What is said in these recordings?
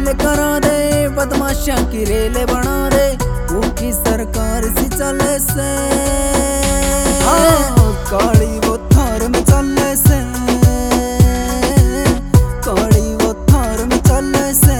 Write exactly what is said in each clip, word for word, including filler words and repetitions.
Jail करा दे, बदमाशा की rail बना दे, भूखी सरकार सी चले से। हाँ, काली वो थार में चले से, काली वो थार में चले से।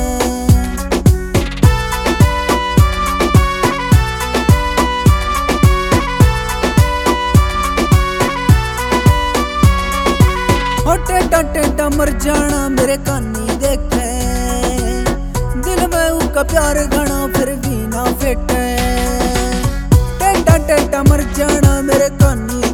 टेढ़ा टेढ़ा मर जाना मेरे कानी देखे, दिल में उसका प्यार घना फिर भी ना फेटे। टेढ़ा टेढ़ा मर जाना मेरे कानी